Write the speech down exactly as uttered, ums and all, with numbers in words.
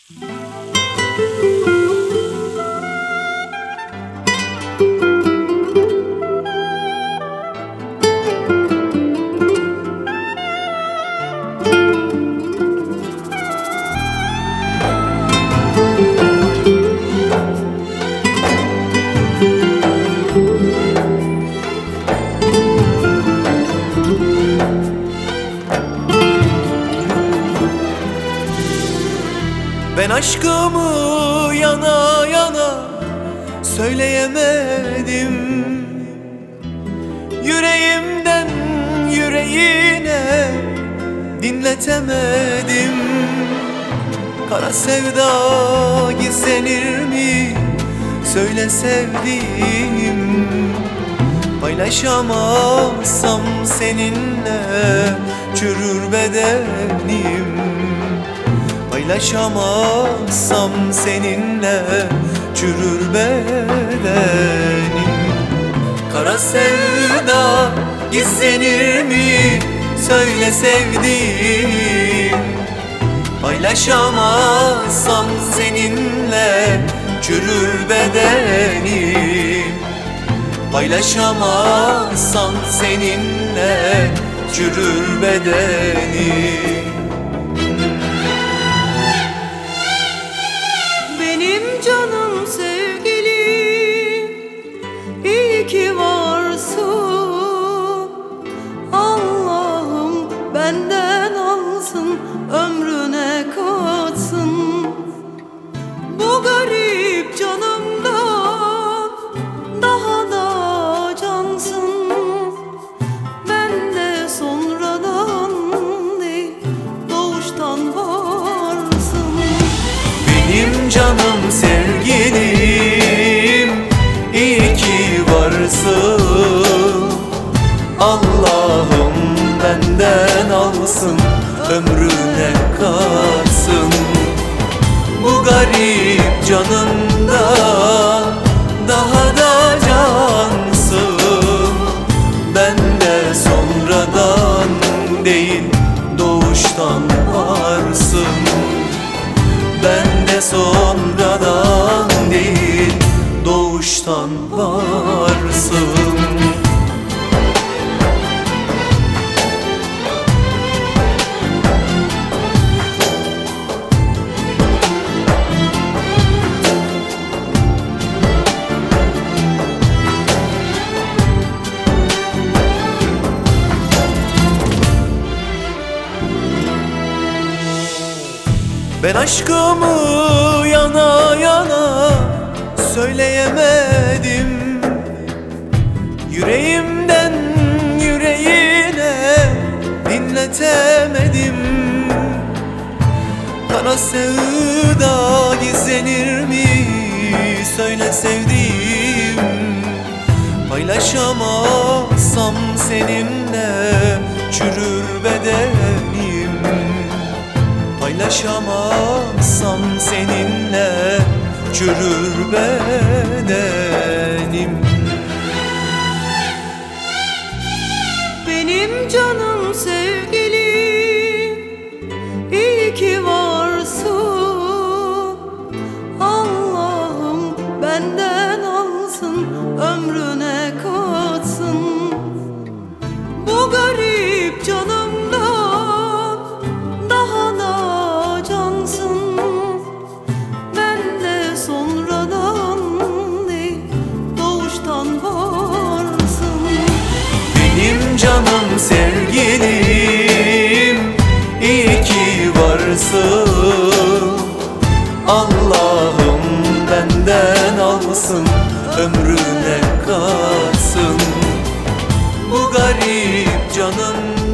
Ben aşkımı yana yana söyleyemedim, yüreğimden yüreğine dinletemedim. Kara sevda gizlenir mi? Söyle sevdiğim, paylaşamazsam seninle çürür bedenim. Paylaşamazsam seninle çürür bedenim. Kara sevda gizlenir mi? Söyle sevdiğim, paylaşamazsam seninle çürür bedenim. Paylaşamazsam seninle çürür bedenim. Benim canım sevgilim, iyi ki varsın. Allah'ım benden alsın, ömrüne katsın. Bu garip canımdan daha da cansın. Ben de sonradan değil, doğuştan varsın. Benim canım sevgilim, iyi ki varsın. Allah'ım benden alsın, ömrüne katsın. Bu garip canında daha da cansın. Ben de sonradan değil, doğuştan varsın. Ben de sonradan değil, doğuştan varsın. Ben aşkımı yana yana söyleyemedim, yüreğimden yüreğine dinletemedim. Kara sevda gizlenir mi? Söyle sevdiğim, paylaşamazsam seninle çürür bedenim. Paylaşamazsam seninle çürür bedenim. Benim canım sevgilim, iyi ki varsın. Allah'ım benden alsın, ömrüne katsın. Bu garip canımdan daha da cansın. Ben de sonradan değil, doğuştan varsın. Benim canım sevgilim, iyi ki varsın. Allah'ım benden alsın, ömrüne katsın. Bu garip canım